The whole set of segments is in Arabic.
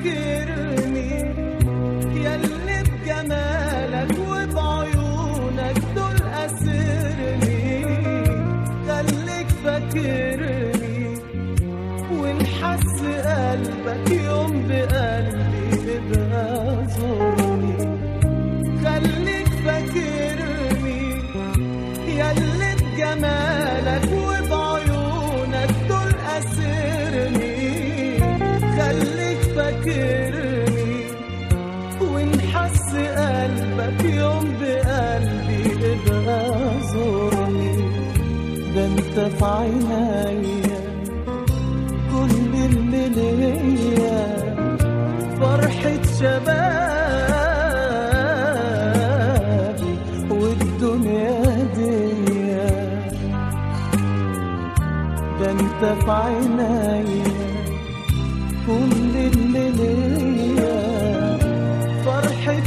فاكرني ياللي بجمالك وبعيونك دول أسرني. خليك فاكرني ونحس قلبك يوم بقلبي ابقى زورني. خليك فاكرني ياللي بجمالك وبعيونك دول أسرني. خليك فاكرني ونحس قلبك يوم بقلبي ابقى زورني. ده انت في عينيا كل اللي ليا، فرحة شبابي والدنيا ديا. ده انت في عينيا كل اللي ليا، فرحة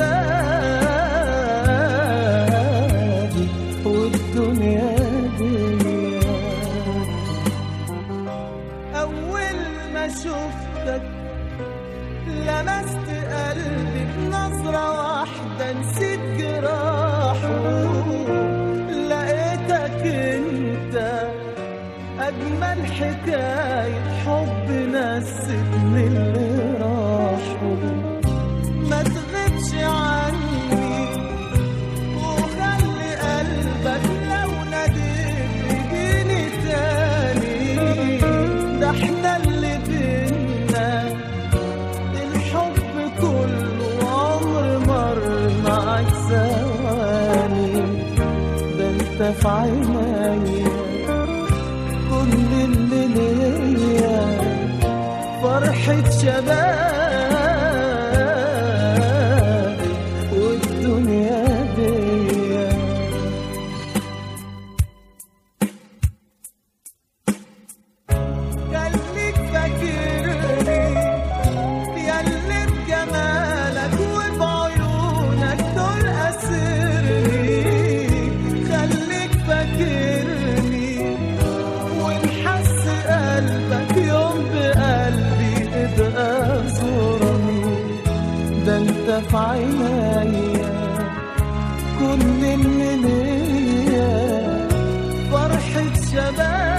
شبابي والدنيا ديا. أول ما شفتك لمست قلبي بنظرة واحدة، نسيت جراحه. لقيتك انت أجمل حكاية حب نسيتني اللي راحوا. ما تغيبش عني وخلي قلبك لو ناديت يجيني تاني. ده احنا اللي بينا الحب كله عمر مر معاك ثواني. ده انت في عينيا كل اللي ليا، فرحة شبابي والدنيا ديا. خليك فاكرني ياللي بجمالك وبعيونك دول أسرني. خليك فاكرني ونحس قلبك يوم بقلبي ابقى زورني. ده انت في عينيا كل اللي ليا، فرحة شباب